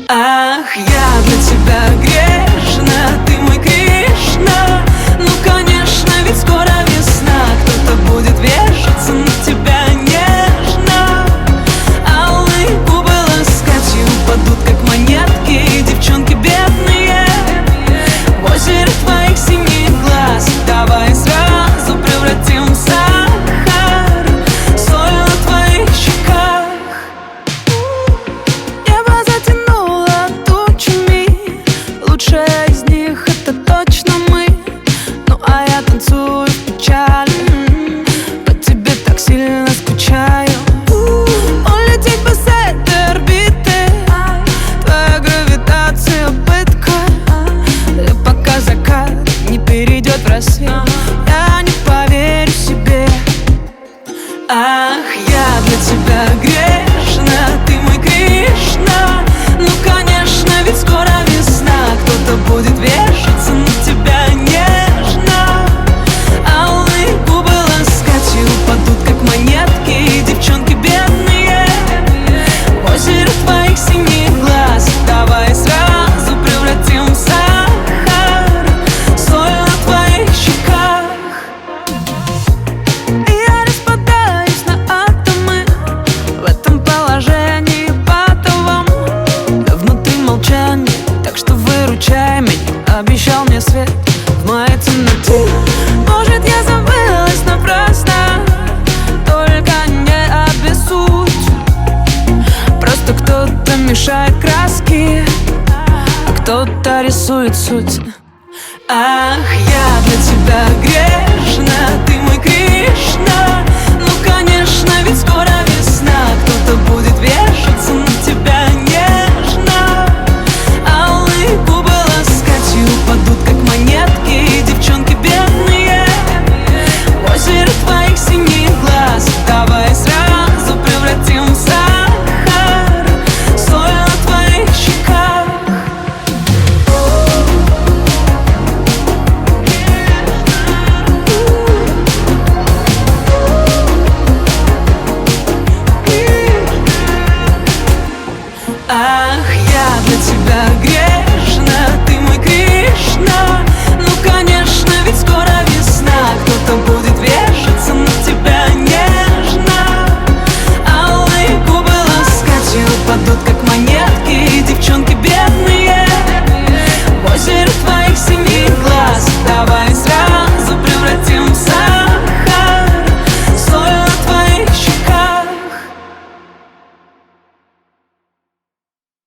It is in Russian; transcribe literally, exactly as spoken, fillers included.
Ах, я для тебя грешна, ты мой Кришна. Ну конечно, ведь скоро весна, кто-то будет вешаться на тебя нежно. Алые губы ласкать и упадут, как монетки, девчонки бедные. В озере твоих синих глаз давай сразу превратим в сахар соль на твоих щеках. Небо затянуло тучами, лучшая из них это точно мы. Ну а я танцую в печали, по тебе так сильно скучаю. Улететь бы с этой орбиты, твоя гравитация пытка. И пока закат не перейдет в рассвет, я не поверю себе. Ах, я для тебя грешна, ты мой Кришна. Ну конечно, ведь скоро весна, кто-то будет вешаться на тебя нежно. Алые губы ласкать и упадут, как монетки, девчонки бедные. В озере твоих синих глаз давай сразу превратим в сахар соль на твоих щеках. И я распадаюсь на атомы в этом положении патовом. Да внутри молчание, так что выручай меня. Обещал мне свет в моей темноте. Может, я забылась напрасно, только не обессудь. Просто кто-то мешает краски, а кто-то рисует суть. А